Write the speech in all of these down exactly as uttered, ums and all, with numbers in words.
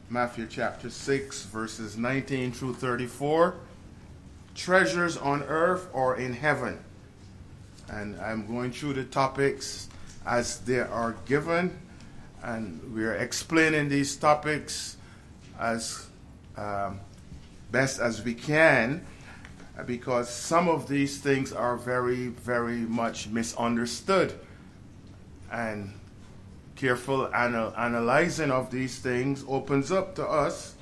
Matthew chapter six, verses nineteen through thirty-four. Treasures on earth or in heaven. And I'm going through the topics as they are given, and we're explaining these topics as um, best as we can, because some of these things are very, very much misunderstood. And careful anal- analyzing of these things opens up to us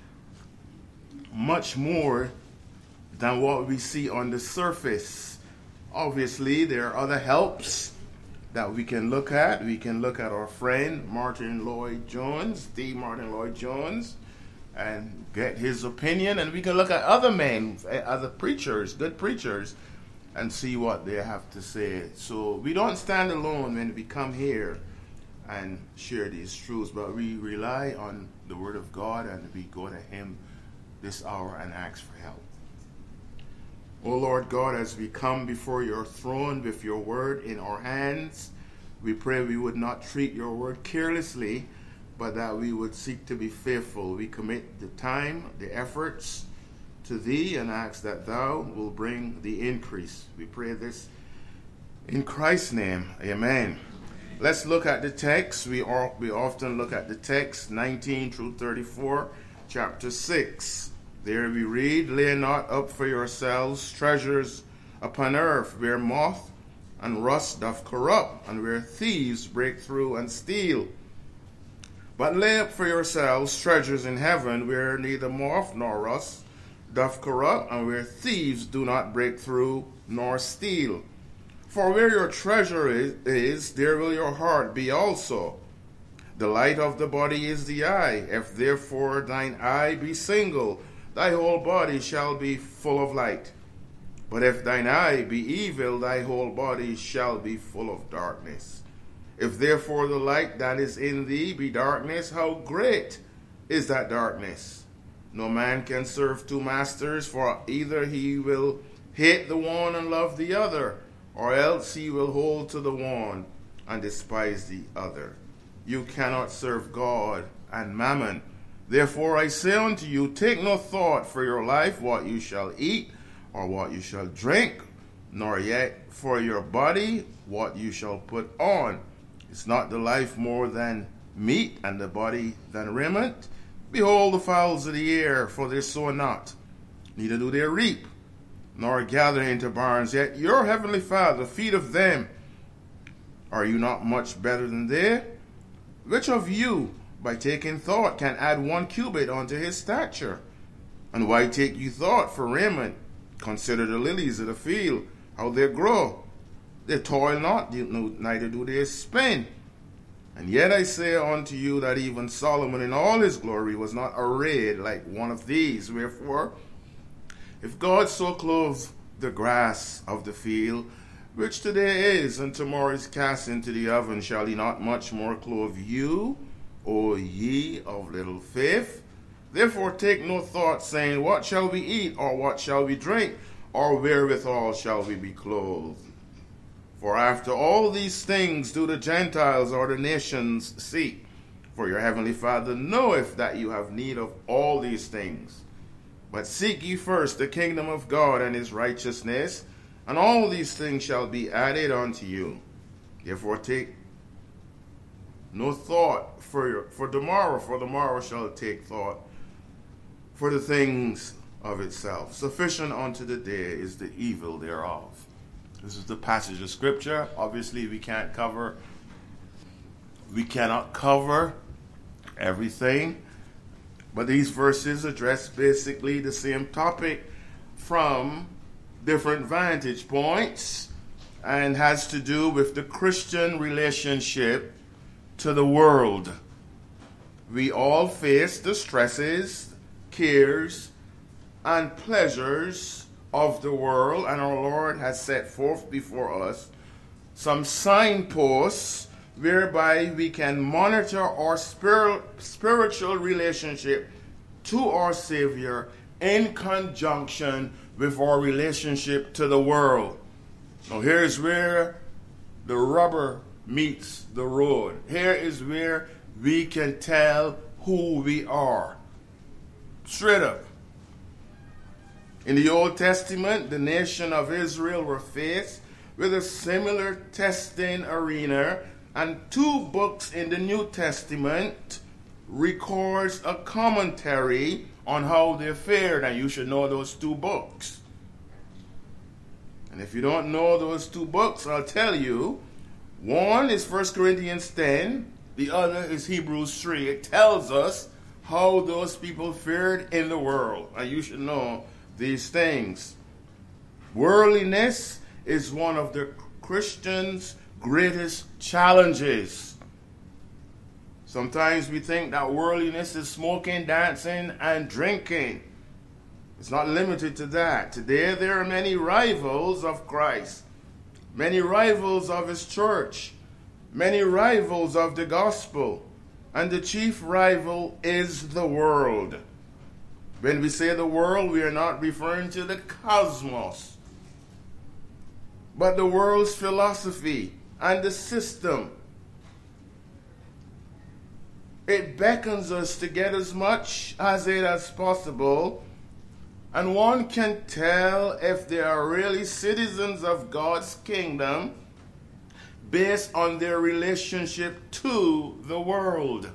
much more than what we see on the surface. Obviously, there are other helps that we can look at. We can look at our friend Martin Lloyd-Jones, D. Martin Lloyd-Jones, and get his opinion. And we can look at other men, other preachers, good preachers, and see what they have to say. So we don't stand alone when we come here and share these truths, but we rely on the Word of God, and we go to Him this hour and ask for help. O Lord God, as we come before your throne with your word in our hands, we pray we would not treat your word carelessly, but that we would seek to be faithful. We commit the time, the efforts to thee, and ask that thou will bring the increase. We pray this in Christ's name. Amen. Let's look at the text. We, all, we often look at the text, nineteen through thirty-four, chapter six. There we read, lay not up for yourselves treasures upon earth, where moth and rust doth corrupt, and where thieves break through and steal. But lay up for yourselves treasures in heaven, where neither moth nor rust doth corrupt, and where thieves do not break through nor steal. For where your treasure is, is, there will your heart be also. The light of the body is the eye. If therefore thine eye be single, thy whole body shall be full of light. But if thine eye be evil, thy whole body shall be full of darkness. If therefore the light that is in thee be darkness, how great is that darkness? No man can serve two masters, for either he will hate the one and love the other, or else he will hold to the one and despise the other. You cannot serve God and mammon. Therefore I say unto you, take no thought for your life, what you shall eat, or what you shall drink, nor yet for your body, what you shall put on. Is not the life more than meat, and the body than raiment? Behold the fowls of the air, for they sow not, neither do they reap, nor gather into barns, yet your heavenly Father feedeth them. Are you not much better than they? Which of you, by taking thought, can add one cubit unto his stature? And why take you thought for raiment? Consider the lilies of the field, how they grow. They toil not, neither do they spin. And yet I say unto you that even Solomon in all his glory was not arrayed like one of these. Wherefore, if God so clothe the grass of the field, which today is and tomorrow is cast into the oven, shall he not much more clothe you, O ye of little faith? Therefore take no thought, saying, what shall we eat, or what shall we drink, or wherewithal shall we be clothed? For after all these things do the Gentiles or the nations seek. For your heavenly Father knoweth that you have need of all these things. But seek ye first the kingdom of God and his righteousness, and all these things shall be added unto you. Therefore take no thought for your, for tomorrow, for tomorrow shall take thought for the things of itself. Sufficient unto the day is the evil thereof. This is the passage of scripture. Obviously, we can't cover, we cannot cover everything, but these verses address basically the same topic from different vantage points, and has to do with the Christian relationship to the world. We all face the stresses, cares, and pleasures of the world, and our Lord has set forth before us some signposts whereby we can monitor our spir- spiritual relationship to our Savior in conjunction with our relationship to the world. Now here's where the rubber meets the road. Here is where we can tell who we are. Straight up. In the Old Testament, the nation of Israel were faced with a similar testing arena, and two books in the New Testament records a commentary on how they fared, and you should know those two books. And if you don't know those two books, I'll tell you. One is First Corinthians ten, the other is Hebrews three. It tells us how those people fared in the world, and you should know these things. Worldliness is one of the Christians' greatest challenges. Sometimes we think that worldliness is smoking, dancing, and drinking. It's not limited to that. Today there are many rivals of Christ, many rivals of his church, many rivals of the gospel, and the chief rival is the world. When we say the world, we are not referring to the cosmos, but the world's philosophy and the system. It beckons us to get as much as it as possible, and one can tell if they are really citizens of God's kingdom based on their relationship to the world.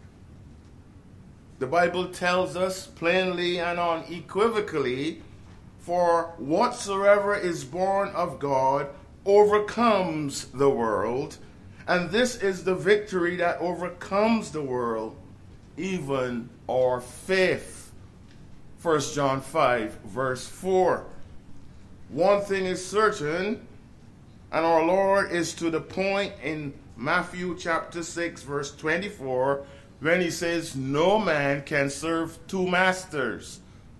The Bible tells us plainly and unequivocally, for whatsoever is born of God overcomes the world, and this is the victory that overcomes the world, even our faith. First John five, verse four. One thing is certain, and our Lord is to the point in Matthew chapter six, verse twenty-four, when he says, no man can serve two masters.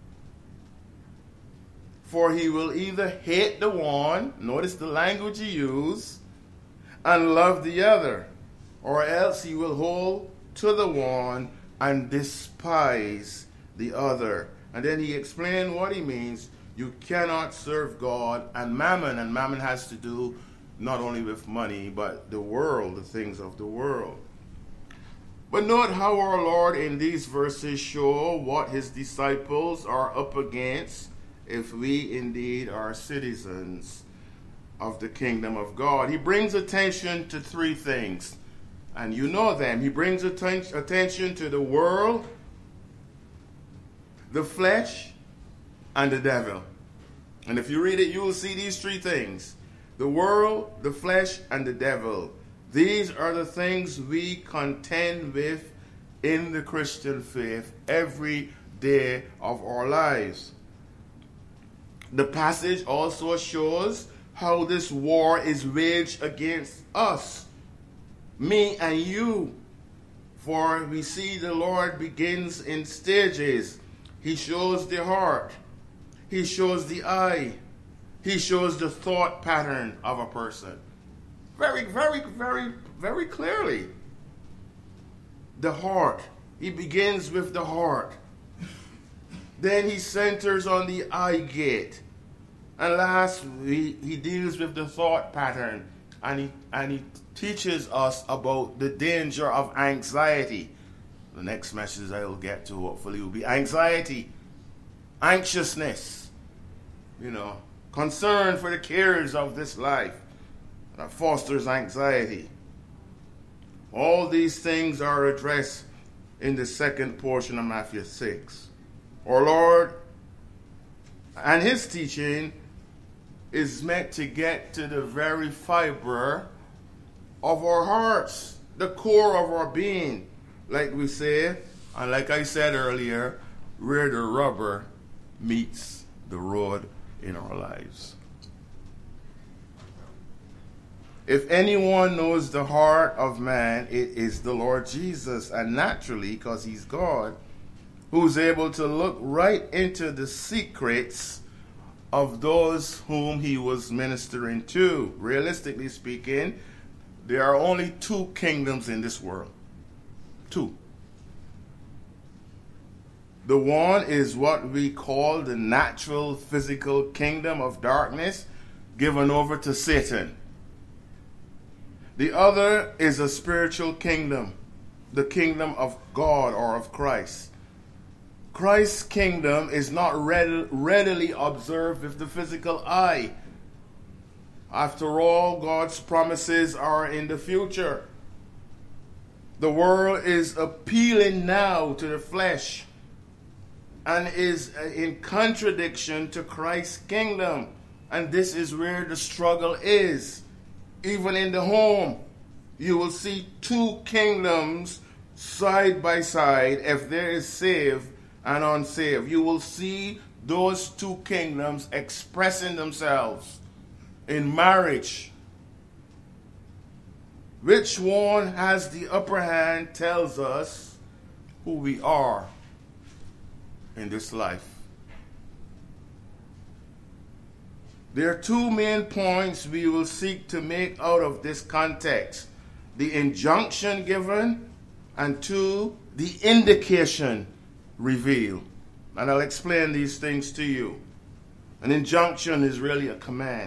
For he will either hate the one, notice the language he used, and love the other, or else he will hold to the one and despise the other. And then he explained what he means. You cannot serve God and mammon, and mammon has to do not only with money, but the world, the things of the world. But note how our Lord in these verses show what his disciples are up against if we indeed are citizens of the kingdom of God. He brings attention to three things, and you know them. He brings atten- attention to the world, the flesh, and the devil. And if you read it, you will see these three things: the world, the flesh, and the devil. These are the things we contend with in the Christian faith every day of our lives. The passage also shows how this war is waged against us, me and you. For we see the Lord begins in stages. He shows the heart. He shows the eye. He shows the thought pattern of a person. Very, very, very, very clearly. The heart. He begins with the heart. Then he centers on the eye gate. And last, he, he deals with the thought pattern. And he, and he teaches us about the danger of anxiety. The next message I will get to, hopefully, will be anxiety, anxiousness, you know, concern for the cares of this life that fosters anxiety. All these things are addressed in the second portion of Matthew six. Our Lord and his teaching is meant to get to the very fiber of our hearts, the core of our being, like we say, and like I said earlier, where the rubber meets the road in our lives. If anyone knows the heart of man, it is the Lord Jesus, and naturally, because he's God, who's able to look right into the secrets of those whom he was ministering to. Realistically speaking, there are only two kingdoms in this world. Two. The one is what we call the natural physical kingdom of darkness given over to Satan. The other is a spiritual kingdom the kingdom of God or of Christ. Christ's kingdom is not read, readily observed with the physical eye. After all, God's promises are in the future. The world is appealing now to the flesh and is in contradiction to Christ's kingdom. And this is where the struggle is. Even in the home, you will see two kingdoms side by side. If there is saved and unsaved, you will see those two kingdoms expressing themselves in marriage. Which one has the upper hand tells us who we are in this life. There are two main points we will seek to make out of this context. The injunction given, and two, the indication revealed. And I'll explain these things to you. An injunction is really a command.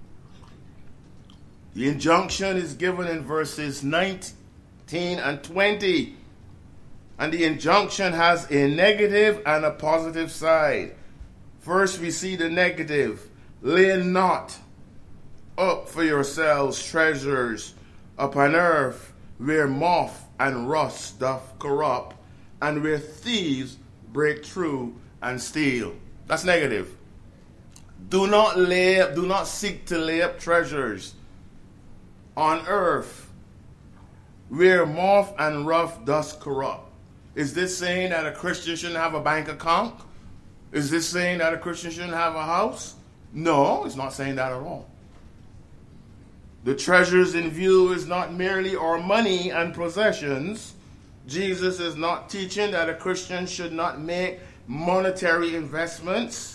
The injunction is given in verses nineteen and twenty. And the injunction has a negative and a positive side. First, we see the negative. Lay not up for yourselves treasures upon earth, where moth and rust doth corrupt, and where thieves break through and steal. That's negative. Do not lay up, do not seek to lay up treasures on earth, where moth and rust doth corrupt. Is this saying that a Christian shouldn't have a bank account? Is this saying that a Christian shouldn't have a house? No, it's not saying that at all. The treasures in view is not merely our money and possessions. Jesus is not teaching that a Christian should not make monetary investments.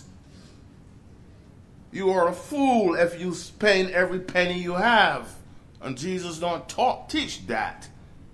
You are a fool if you spend every penny you have. And Jesus don't talk, teach that.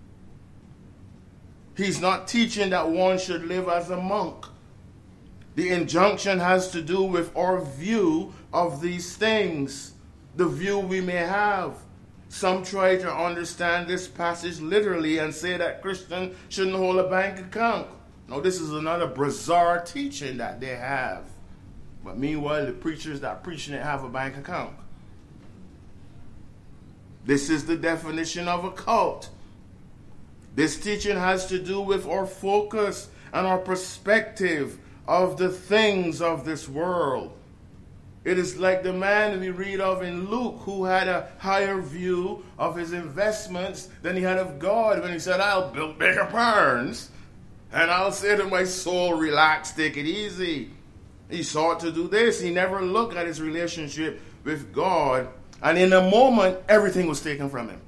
He's not teaching that one should live as a monk. The injunction has to do with our view of these things, the view we may have. Some try to understand this passage literally and say that Christians shouldn't hold a bank account. No, this is another bizarre teaching that they have. But meanwhile, the preachers that preaching it have a bank account. This is the definition of a cult. This teaching has to do with our focus and our perspective of the things of this world. It is like the man we read of in Luke who had a higher view of his investments than he had of God when he said, I'll build bigger barns and I'll say to my soul, relax, take it easy. He sought to do this. He never looked at his relationship with God, and in a moment, everything was taken from him.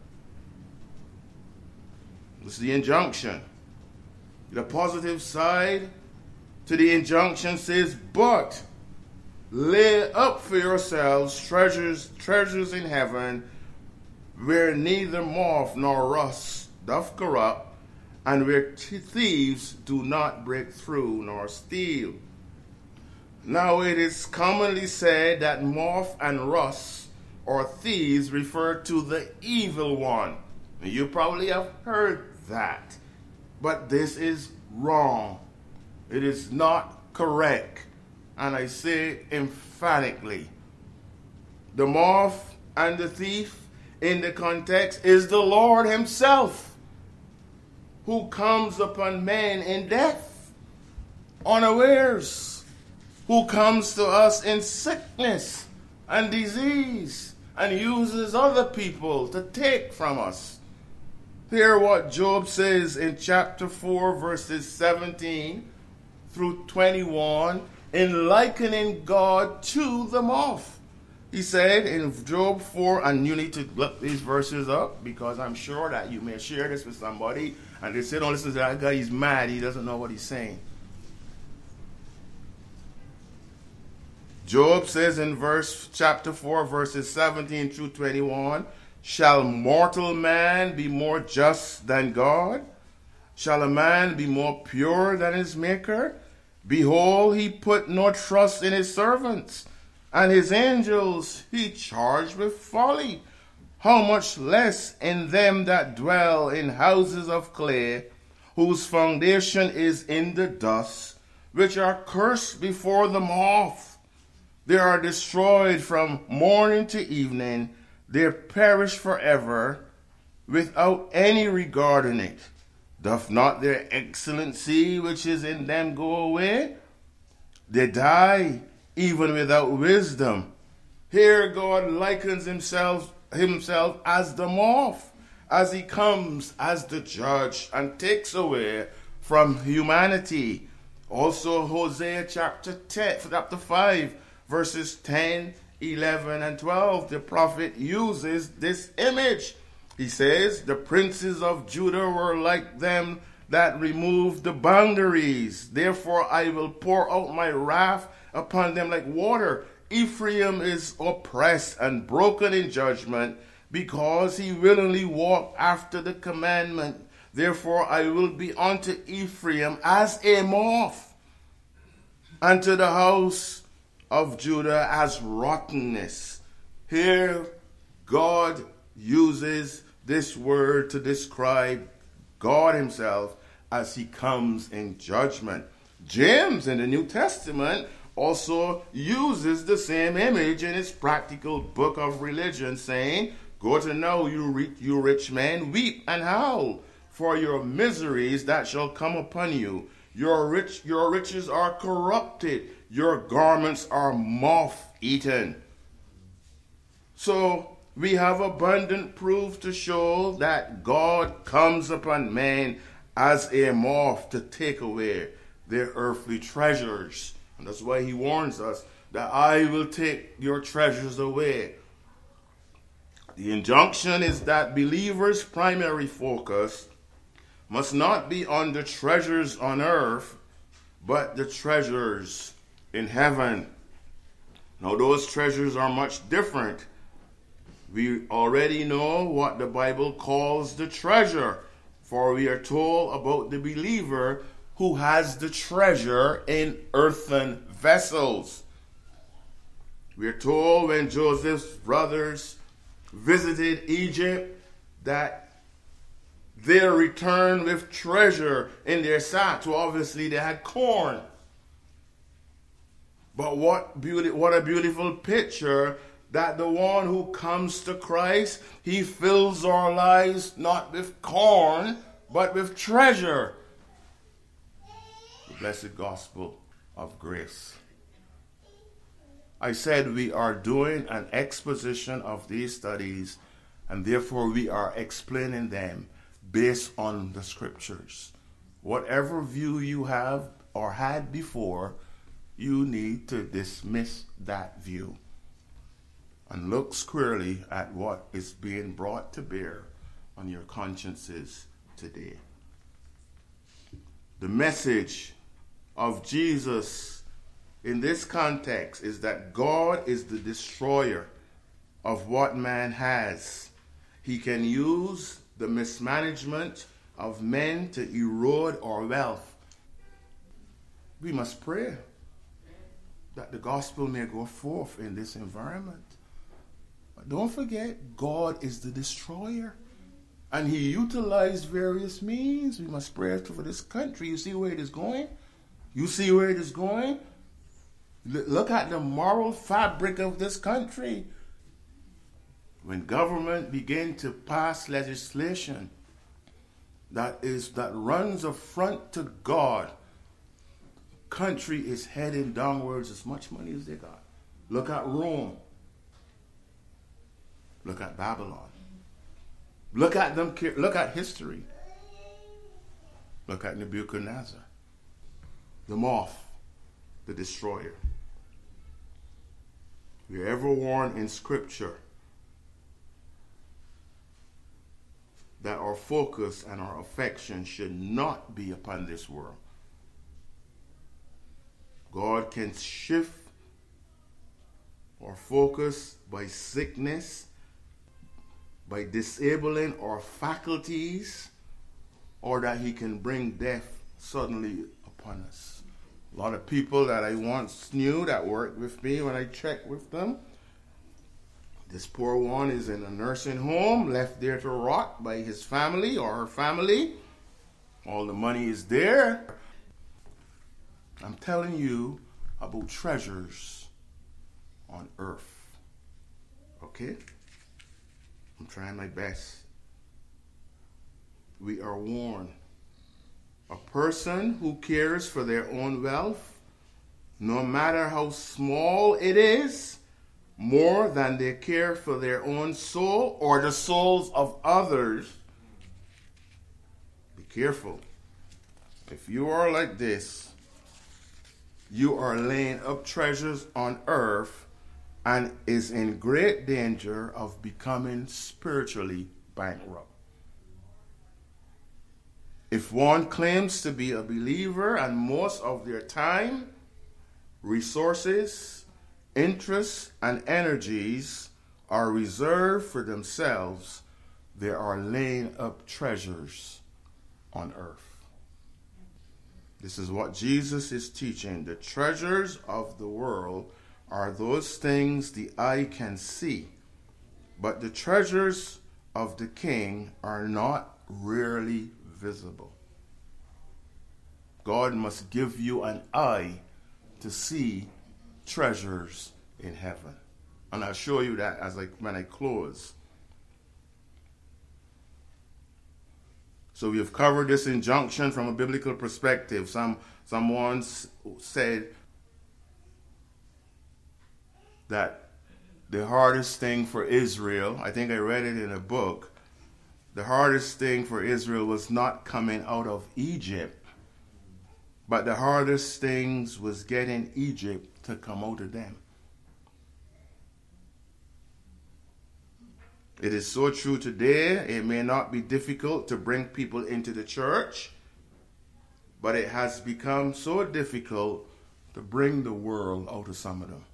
This is the injunction. The positive side to the injunction says, but lay up for yourselves treasures, treasures in heaven, where neither moth nor rust doth corrupt, and where thieves do not break through nor steal. Now it is commonly said that moth and rust or thieves refer to the evil one. You probably have heard that. But this is wrong. It is not correct. And I say emphatically, the moth and the thief in the context is the Lord himself, who comes upon men in death, unawares, who comes to us in sickness and disease and uses other people to take from us. Hear what Job says in chapter four, verses seventeen through twenty-one, in likening God to the moth. He said in Job four, and you need to look these verses up because I'm sure that you may share this with somebody and they say, don't listen to that guy, he's mad, he doesn't know what he's saying. Job says in verse chapter four, verses seventeen through twenty-one, shall mortal man be more just than God? Shall a man be more pure than his maker? Behold, he put no trust in his servants, and his angels he charged with folly. How much less in them that dwell in houses of clay, whose foundation is in the dust, which are cursed before the moth. They are destroyed from morning to evening. They perish forever, without any regard in it. Doth not their excellency which is in them go away? They die even without wisdom. Here God likens himself, himself as the moth, as he comes as the judge and takes away from humanity. Also Hosea chapter ten, chapter five, verses ten, eleven, and twelve, the prophet uses this image. He says, the princes of Judah were like them that removed the boundaries. Therefore I will pour out my wrath upon them like water. Ephraim is oppressed and broken in judgment, because he willingly walked after the commandment. Therefore I will be unto Ephraim as a moth, and to the house of Judah as rottenness. Here God uses this word to describe God himself as he comes in judgment. James in the New Testament also uses the same image in his practical book of religion, saying, go to know, you, re- you rich men, weep and howl for your miseries that shall come upon you. Your rich, your riches are corrupted. Your garments are moth-eaten. So we have abundant proof to show that God comes upon man as a moth to take away their earthly treasures. And that's why he warns us that I will take your treasures away. The injunction is that believers' primary focus must not be on the treasures on earth, but the treasures in heaven. Now, those treasures are much different. We already know what the Bible calls the treasure, for we are told about the believer who has the treasure in earthen vessels. We are told when Joseph's brothers visited Egypt that they returned with treasure in their sacks. Well, obviously they had corn. But what beauty, what a beautiful picture that the one who comes to Christ, he fills our lives not with corn, but with treasure. The blessed gospel of grace. I said we are doing an exposition of these studies, and therefore we are explaining them based on the scriptures. Whatever view you have or had before, you need to dismiss that view and look squarely at what is being brought to bear on your consciences today. The message of Jesus in this context is that God is the destroyer of what man has. He can use the mismanagement of men to erode our wealth. We must pray that the gospel may go forth in this environment. But don't forget, God is the destroyer. And he utilized various means. We must pray for this country. You see where it is going? You see where it is going? L- look at the moral fabric of this country. When government begin to pass legislation that is that runs affront to God, country is heading downwards as much money as they got. Look at Rome. Look at Babylon. Look at them. Look at history. Look at Nebuchadnezzar, the moth, the destroyer. We are ever warned in Scripture that our focus and our affection should not be upon this world. God can shift our focus by sickness, by disabling our faculties, or that he can bring death suddenly upon us. A lot of people that I once knew that worked with me, when I checked with them, this poor one is in a nursing home, left there to rot by his family or her family. All the money is there. I'm telling you about treasures on earth. Okay? I'm trying my best. We are warned. A person who cares for their own wealth, no matter how small it is, more than they care for their own soul or the souls of others, be careful. If you are like this, you are laying up treasures on earth and is in great danger of becoming spiritually bankrupt. If one claims to be a believer and most of their time, resources, interests, and energies are reserved for themselves, they are laying up treasures on earth. This is what Jesus is teaching. The treasures of the world are those things the eye can see, but the treasures of the King are not rarely visible. God must give you an eye to see treasures in heaven. And I'll show you that as I, when I close. So we have covered this injunction from a biblical perspective. Some someone said that the hardest thing for Israel, I think I read it in a book, the hardest thing for Israel was not coming out of Egypt, but the hardest things was getting Egypt to come out of them. It is so true today. It may not be difficult to bring people into the church, but it has become so difficult to bring the world out of some of them.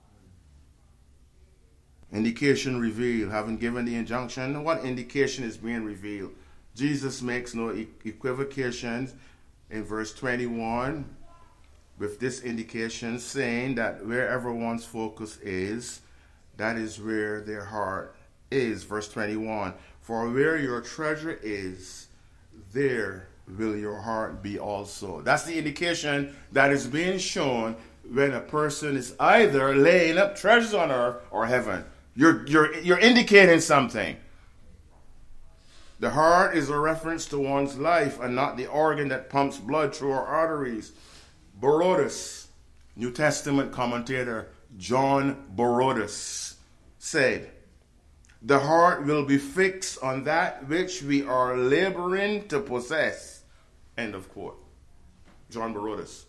Indication revealed. Having given the injunction, what indication is being revealed? Jesus makes no equivocations in verse twenty-one with this indication, saying that wherever one's focus is, that is where their heart is. Verse twenty-one, for where your treasure is, there will your heart be also. That's the indication that is being shown when a person is either laying up treasures on earth or heaven. You're, you're, you're indicating something. The heart is a reference to one's life and not the organ that pumps blood through our arteries. Borodus, New Testament commentator John Borodus, said, the heart will be fixed on that which we are laboring to possess. End of quote. John Borodus.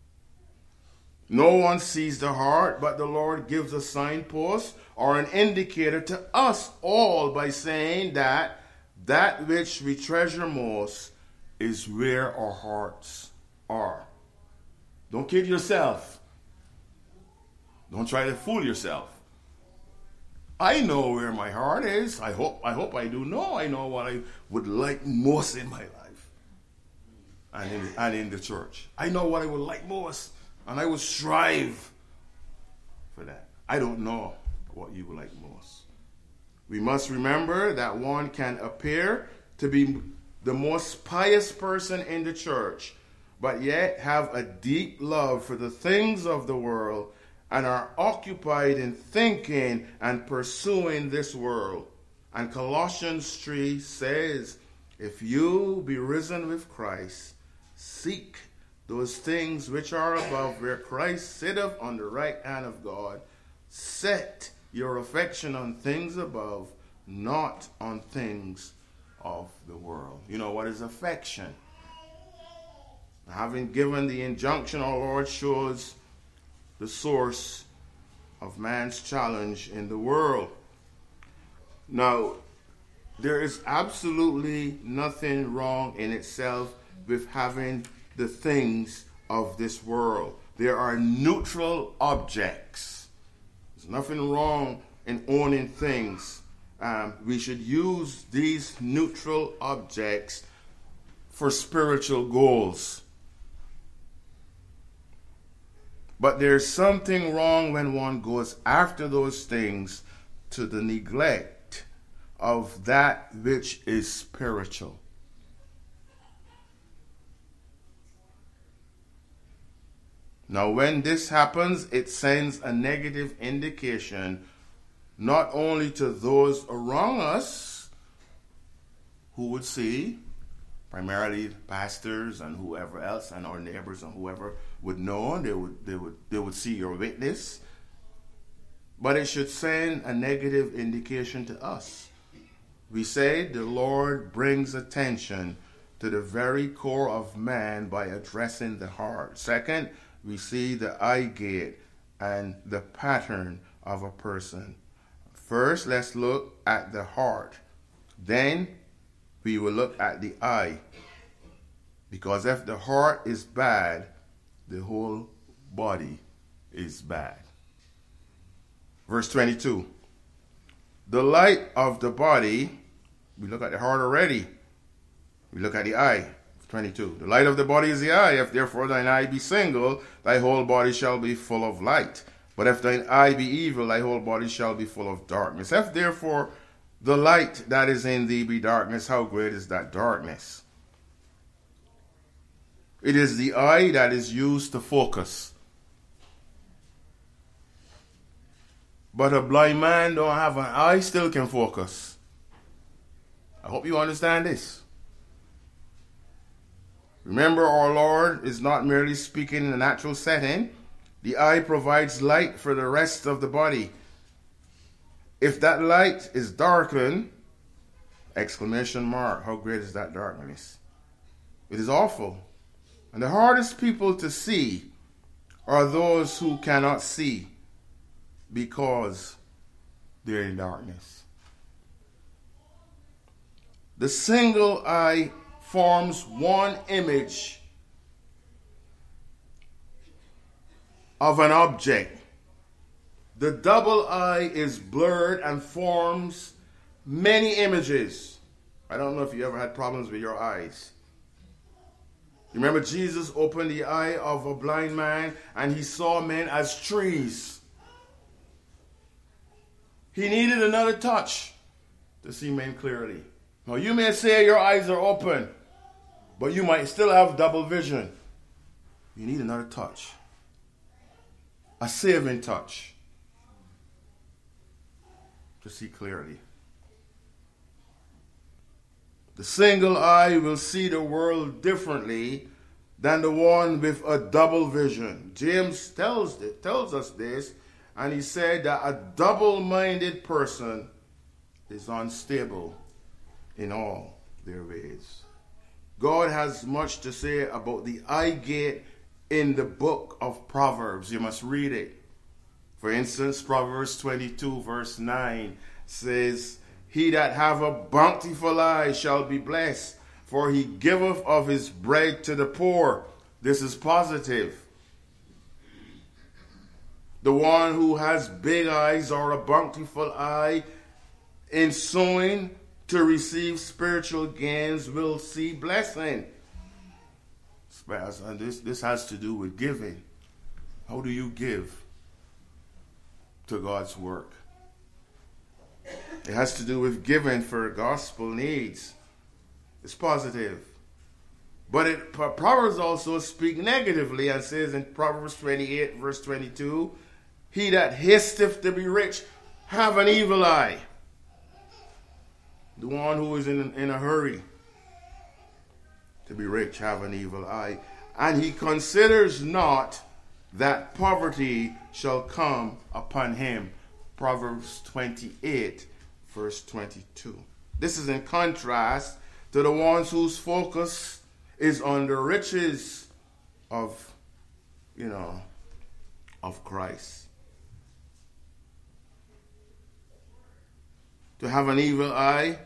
No one sees the heart, but the Lord gives a signpost or an indicator to us all by saying that that which we treasure most is where our hearts are. Don't kid yourself. Don't try to fool yourself. I know where my heart is. I hope I hope I do know. I know what I would like most in my life and in, and in the church. I know what I would like most, and I will strive for that. I don't know what you would like most. We must remember that one can appear to be the most pious person in the church, but yet have a deep love for the things of the world and are occupied in thinking and pursuing this world. And Colossians three says, if you be risen with Christ, seek those things which are above, where Christ sitteth on the right hand of God. Set your affection on things above, not on things of the world. You know, what is affection? Having given the injunction, our Lord shows the source of man's challenge in the world. Now, there is absolutely nothing wrong in itself with having the things of this world. There are neutral objects. There's nothing wrong in owning things. Um, we should use these neutral objects for spiritual goals. But there's something wrong when one goes after those things to the neglect of that which is spiritual. Now, when this happens, it sends a negative indication not only to those around us who would see, primarily pastors and whoever else, and our neighbors and whoever would know, they would they would they would see your witness, but it should send a negative indication to us. We say the Lord brings attention to the very core of man by addressing the heart. Second, we see the eye gate and the pattern of a person. First, let's look at the heart. Then we will look at the eye. Because if the heart is bad, the whole body is bad. Verse twenty-two. The light of the body, we look at the heart already. We look at the eye. twenty-two. The light of the body is the eye. If therefore thine eye be single, thy whole body shall be full of light. But if thine eye be evil, thy whole body shall be full of darkness. If therefore the light that is in thee be darkness, how great is that darkness? It is the eye that is used to focus. But a blind man don't have an eye, still can focus. I hope you understand this. Remember, our Lord is not merely speaking in a natural setting. The eye provides light for the rest of the body. If that light is darkened, exclamation mark, how great is that darkness? It is awful. And the hardest people to see are those who cannot see because they're in darkness. The single eye forms one image of an object. The double eye is blurred and forms many images. I don't know if you ever had problems with your eyes. You remember Jesus opened the eye of a blind man and he saw men as trees. He needed another touch to see men clearly. Now you may say your eyes are open, but you might still have double vision. You need another touch. A saving touch to see clearly. The single eye will see the world differently than the one with a double vision. James tells, tells us this, and he said that a double-minded person is unstable in all their ways. God has much to say about the eye gate in the book of Proverbs. You must read it. For instance, Proverbs twenty-two verse nine says, He that have a bountiful eye shall be blessed, for he giveth of his bread to the poor. This is positive. The one who has big eyes or a bountiful eye in sowing to receive spiritual gains will see blessing. And this, this has to do with giving. How do you give to God's work? It has to do with giving for gospel needs. It's positive. But it, Proverbs also speak negatively and says in Proverbs twenty-eight verse twenty-two, He that hasteth to be rich have an evil eye. The one who is in, in a hurry to be rich have an evil eye. And he considers not that poverty shall come upon him. Proverbs twenty-eight verse twenty-two. This is in contrast to the ones whose focus is on the riches of, you know, of Christ. To have an evil eye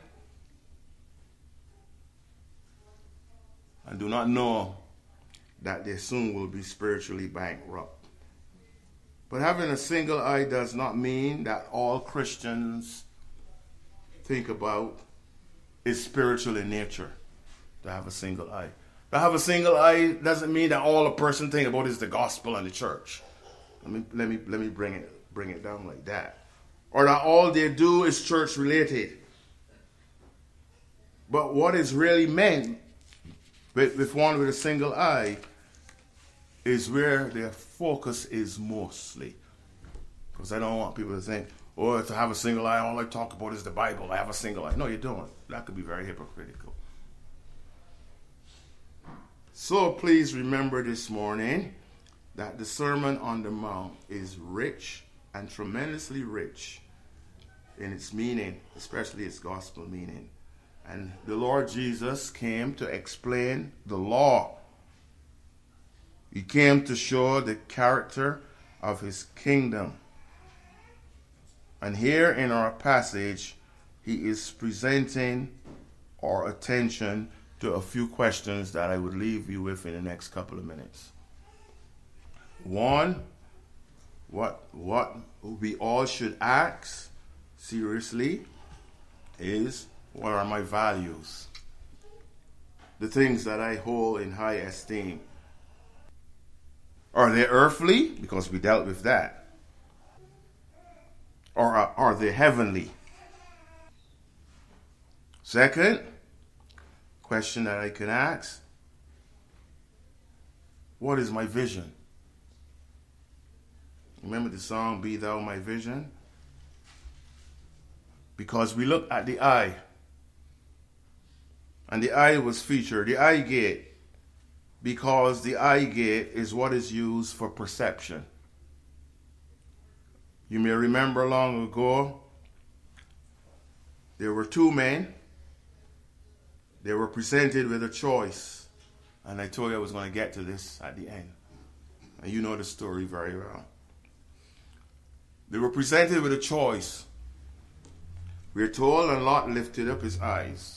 and do not know that they soon will be spiritually bankrupt. But having a single eye does not mean that all Christians think about is spiritual in nature. To have a single eye. To have a single eye doesn't mean that all a person think about is the gospel and the church. Let me let me let me bring it bring it down like that. Or that all they do is church related. But what is really meant with, with one with a single eye is where their focus is mostly. Because I don't want people to think, oh, to have a single eye, all I talk about is the Bible. I have a single eye. No, you don't. That could be very hypocritical. So please remember this morning that the Sermon on the Mount is rich and tremendously rich in its meaning, especially its gospel meaning. And the Lord Jesus came to explain the law. He came to show the character of his kingdom. And here in our passage, he is presenting our attention to a few questions that I would leave you with in the next couple of minutes. One, what, what we all should ask seriously is, what are my values? The things that I hold in high esteem. Are they earthly? Because we dealt with that. Or are, are they heavenly? Second question that I can ask, what is my vision? Remember the song, Be Thou My Vision? Because we look at the eye. And the eye was featured, the eye gate, because the eye gate is what is used for perception. You may remember long ago, there were two men. They were presented with a choice. And I told you I was going to get to this at the end. And you know the story very well. They were presented with a choice. We are told, and Lot lifted up his eyes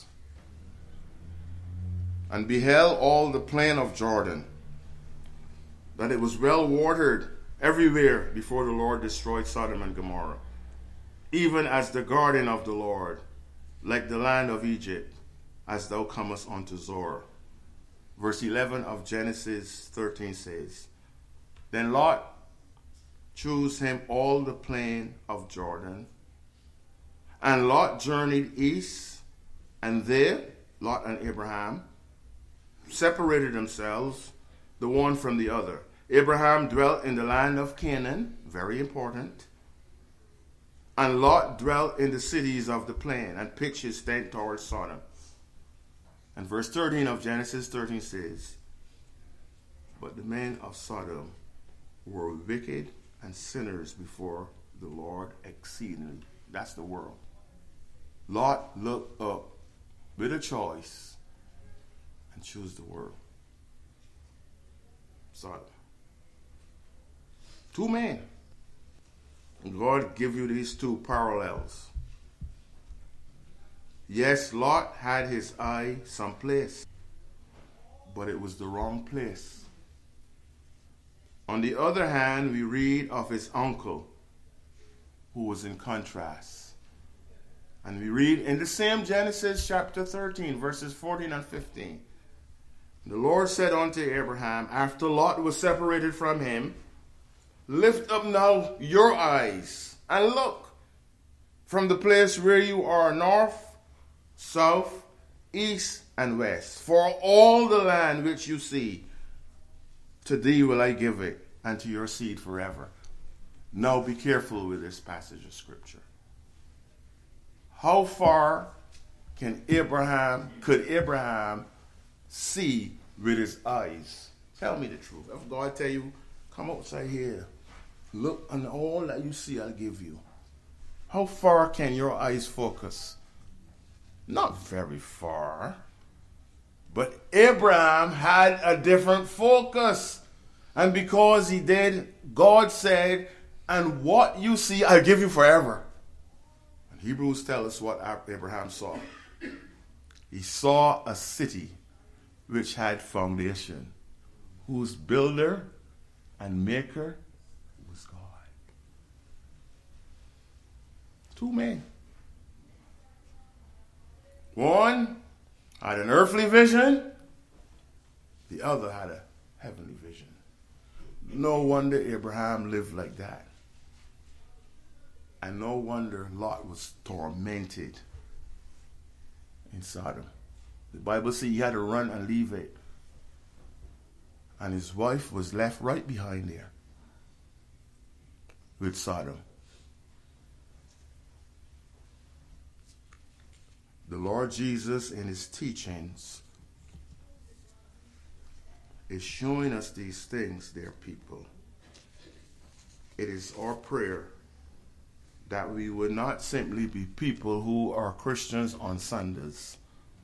and beheld all the plain of Jordan, that it was well watered everywhere before the Lord destroyed Sodom and Gomorrah, even as the garden of the Lord, like the land of Egypt, as thou comest unto Zoar. Verse eleven of Genesis thirteen says, Then Lot chose him all the plain of Jordan, and Lot journeyed east, and there, Lot and Abraham separated themselves, the one from the other. Abraham dwelt in the land of Canaan, very important, and Lot dwelt in the cities of the plain, and pitched his tent towards Sodom. And verse thirteen of Genesis thirteen says, But the men of Sodom were wicked and sinners before the Lord exceedingly. That's the world. Lot looked up with a choice and chose the world. Sodom. Two men. And God give you these two parallels. Yes, Lot had his eye someplace, but it was the wrong place. On the other hand, we read of his uncle, who was in contrast. And we read in the same Genesis chapter thirteen, verses fourteen and fifteen. The Lord said unto Abraham, after Lot was separated from him, Lift up now your eyes, and look from the place where you are north, south, east, and west. For all the land which you see, to thee will I give it, and to your seed forever. Now be careful with this passage of Scripture. How far can Abraham, could Abraham see with his eyes? Tell me the truth. If God tell you, come outside here, look, and all that you see I'll give you. How far can your eyes focus? Not very far. But Abraham had a different focus. And because he did, God said, and what you see, I'll give you forever. And Hebrews tell us what Abraham saw. He saw a city which had foundation, whose builder and maker was God. Two men. One had an earthly vision. The other had a heavenly vision. No wonder Abraham lived like that. And no wonder Lot was tormented in Sodom. The Bible says he had to run and leave it. And his wife was left right behind there with Sodom. The Lord Jesus in his teachings is showing us these things, dear people. It is our prayer that we would not simply be people who are Christians on Sundays,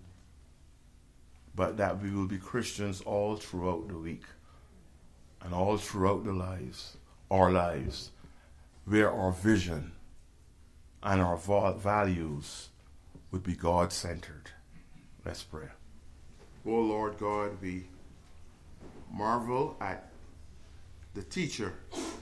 but that we will be Christians all throughout the week and all throughout the lives, our lives, where our vision and our values would be God-centered. Let's pray. Oh Lord God, we marvel at the teacher,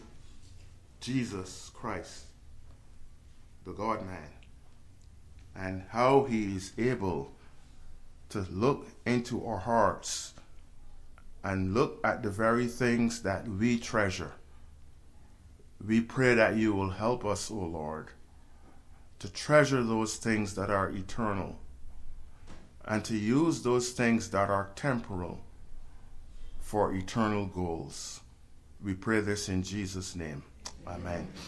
Jesus Christ, the God-man, and how he is able to look into our hearts and look at the very things that we treasure. We pray that you will help us, O Lord, to treasure those things that are eternal and to use those things that are temporal for eternal goals. We pray this in Jesus' name. Amen.